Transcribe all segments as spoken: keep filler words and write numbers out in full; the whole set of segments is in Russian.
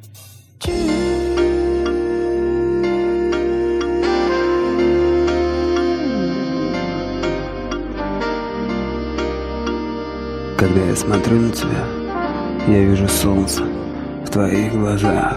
Когда я смотрю на тебя, я вижу солнце в твоих глазах.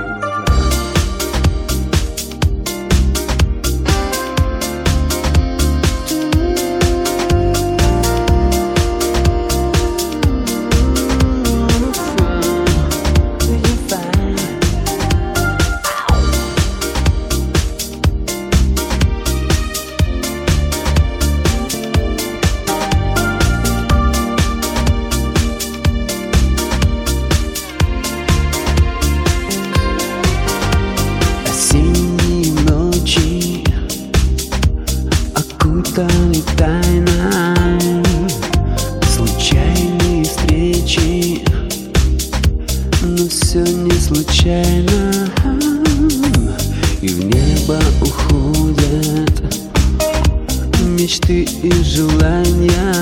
Окутали тайной случайные встречи, но все не случайно, и в небо уходят мечты и желания,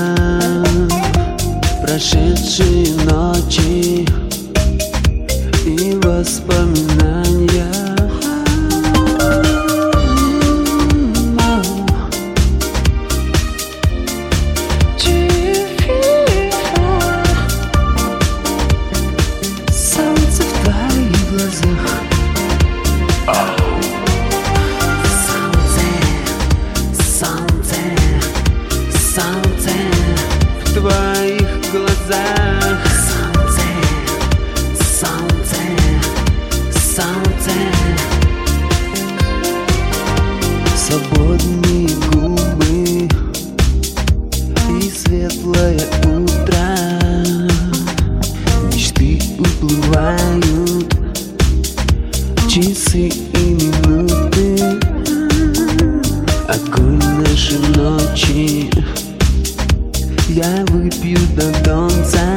прошедшие ночи и воспоминания. В твоих глазах свободные губы и светлое утро, мечты уплывают, часы и минуты, огонь нашей ночи. Я выпью до конца,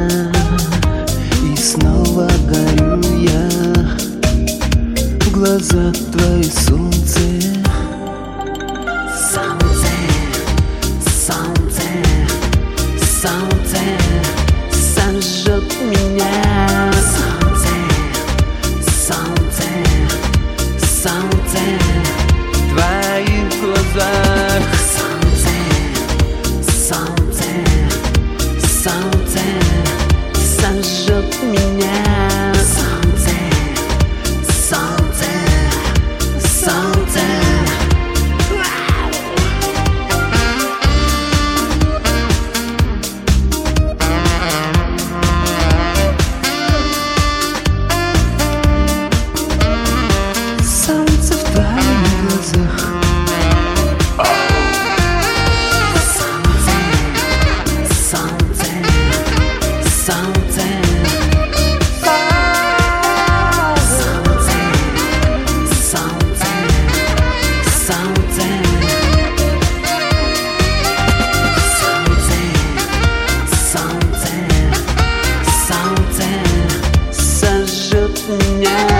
и снова горю я в глазах твои солнце. Солнце, солнце, солнце сожжет меня. Солнце, солнце, солнце в твоих глазах. Солнце, солнце, солнце сожжет меня. Солнце, солнце, солнце. Солнце в твоих глазах. Yeah.